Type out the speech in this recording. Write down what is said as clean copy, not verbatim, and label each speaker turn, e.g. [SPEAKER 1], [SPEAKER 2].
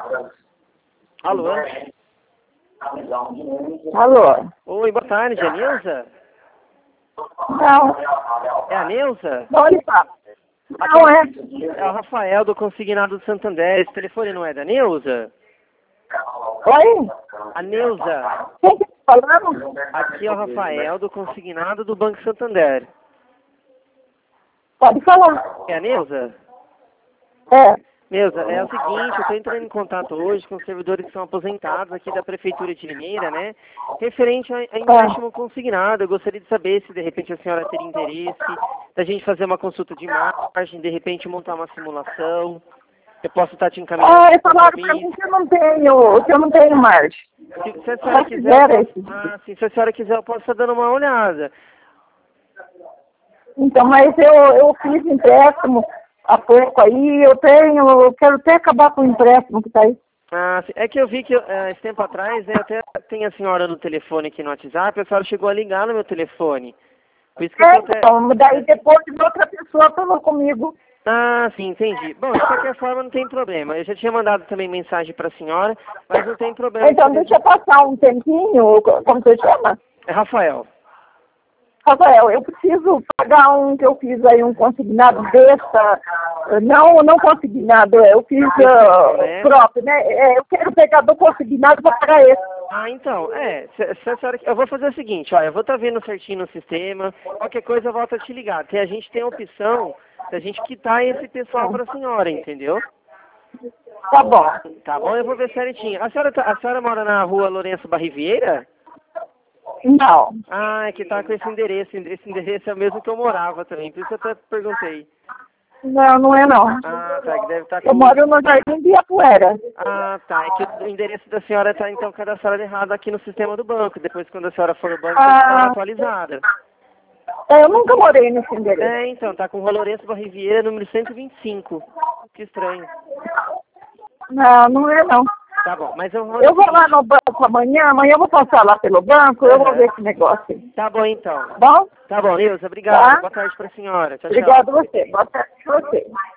[SPEAKER 1] Alô?
[SPEAKER 2] Alô?
[SPEAKER 1] Oi, boa tarde, é a Neuza?
[SPEAKER 2] Não.
[SPEAKER 1] É a Neuza?
[SPEAKER 2] Onde tá? Não é.
[SPEAKER 1] É o Rafael do Consignado do Santander. Esse telefone não é da Neuza?
[SPEAKER 2] Oi?
[SPEAKER 1] A Neuza.
[SPEAKER 2] Quem que tá falando?
[SPEAKER 1] Aqui é o Rafael do Consignado do Banco Santander.
[SPEAKER 2] Pode falar.
[SPEAKER 1] É a Neuza?
[SPEAKER 2] É.
[SPEAKER 1] Neuza, é o seguinte, eu estou entrando em contato hoje com os servidores que são aposentados aqui da Prefeitura de Limeira, né? Referente a empréstimo consignado, eu gostaria de saber se de repente a senhora teria interesse da gente fazer uma consulta de margem, de repente montar uma simulação. Eu posso estar te encaminhando.
[SPEAKER 2] Eu falaram pra mim que eu não tenho margem.
[SPEAKER 1] Se a senhora quiser, se a senhora quiser, eu posso estar dando uma olhada.
[SPEAKER 2] Então, mas eu fiz empréstimo há pouco aí, eu quero até acabar com o empréstimo que tá aí.
[SPEAKER 1] É que eu vi que esse tempo atrás, né, eu até tenho a senhora no telefone aqui no WhatsApp, a senhora chegou a ligar no meu telefone. Por isso que
[SPEAKER 2] Então, daí depois outra pessoa falou comigo.
[SPEAKER 1] Sim, entendi. Bom, de qualquer forma não tem problema. Eu já tinha mandado também mensagem para a senhora, mas não tem problema.
[SPEAKER 2] Então, deixa eu passar um tempinho, como você chama?
[SPEAKER 1] É Rafael.
[SPEAKER 2] Rafael, eu preciso pagar um que eu fiz aí, um consignado besta. Não consignado, eu fiz próprio, né? Eu quero pegar do consignado para pagar esse.
[SPEAKER 1] Então, se a senhora, eu vou fazer o seguinte, ó, eu vou estar vendo certinho no sistema, qualquer coisa eu volto a te ligar. A gente tem a opção da gente quitar esse pessoal para a senhora, entendeu?
[SPEAKER 2] Tá bom.
[SPEAKER 1] Tá bom, eu vou ver certinho. A senhora mora na rua Lourenço Barrivieira?
[SPEAKER 2] Não.
[SPEAKER 1] É que tá com esse endereço. Esse endereço é o mesmo que eu morava também, por isso eu até perguntei.
[SPEAKER 2] Não é não.
[SPEAKER 1] Tá, que deve estar com...
[SPEAKER 2] Eu moro no Jardim de Apuera.
[SPEAKER 1] Tá, é que o endereço da senhora está então cadastrado errado aqui no sistema do banco. Depois, quando a senhora for no banco, vai estar atualizada.
[SPEAKER 2] Eu nunca morei nesse endereço.
[SPEAKER 1] Então, tá com Rua Lourenço Barrivieira, número 125. Que estranho.
[SPEAKER 2] Não é não.
[SPEAKER 1] Tá bom, mas eu
[SPEAKER 2] vou lá no banco amanhã eu vou passar lá pelo banco, eu vou ver esse negócio.
[SPEAKER 1] Tá bom, então.
[SPEAKER 2] Bom?
[SPEAKER 1] Tá bom, Neuza, obrigado. Boa tarde pra senhora. Tchau,
[SPEAKER 2] Obrigado a você. Boa tarde pra você.